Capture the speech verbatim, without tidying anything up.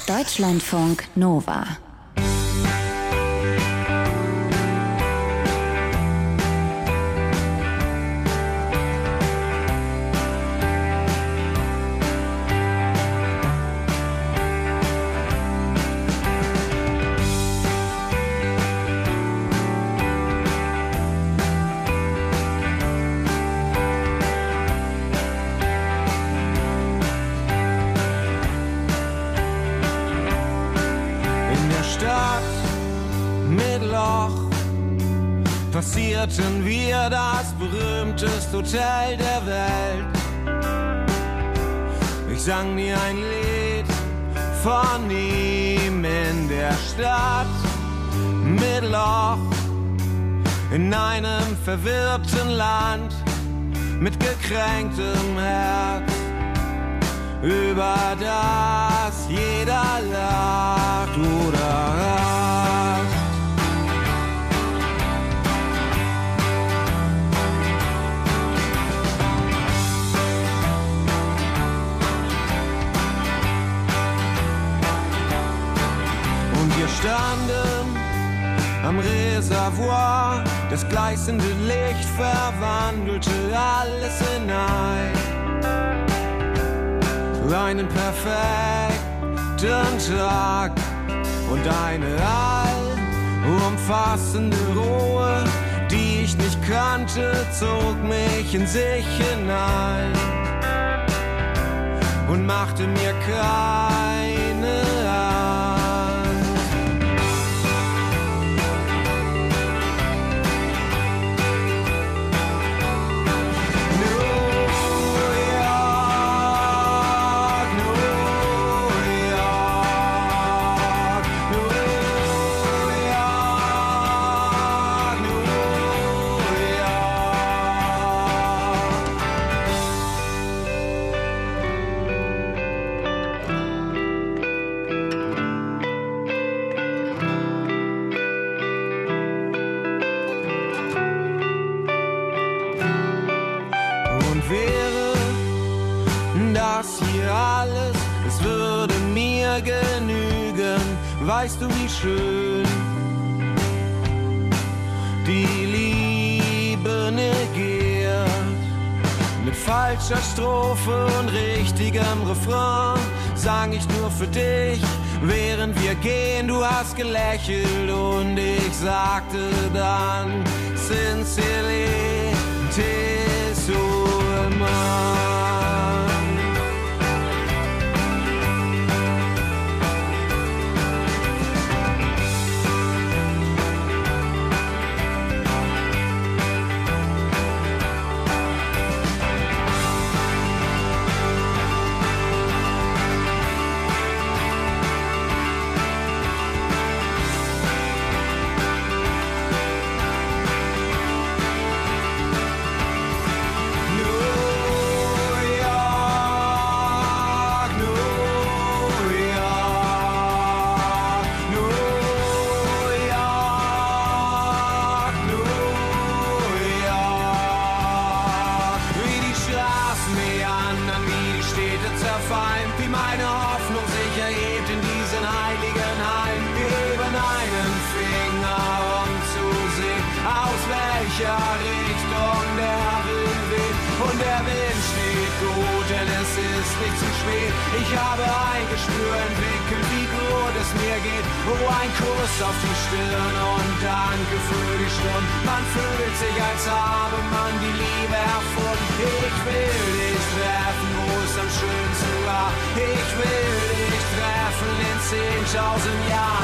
Deutschlandfunk Nova. Passierten wir das berühmteste Hotel der Welt. Ich sang dir ein Lied von ihm in der Stadt mit Loch, in einem verwirrten Land mit gekränktem Herz, über das jeder lacht oder hasst. Wir standen am Reservoir, das gleißende Licht verwandelte alles in ein, einen perfekten Tag und eine allumfassende Ruhe, die ich nicht kannte, zog mich in sich hinein und machte mir keine Angst. Weißt du, wie schön die Liebe negiert? Mit falscher Strophe und richtigem Refrain sang ich nur für dich, während wir gehen. Du hast gelächelt und ich sagte dann sincerely, tis all mine. Ich habe ein Gespür entwickelt, wie gut es mir geht. Oh, ein Kuss auf die Stirn und danke für die Stunde. Man fühlt sich, als habe man die Liebe erfunden. Ich will dich treffen, wo es am schönsten war. Ich will dich treffen in zehntausend Jahren.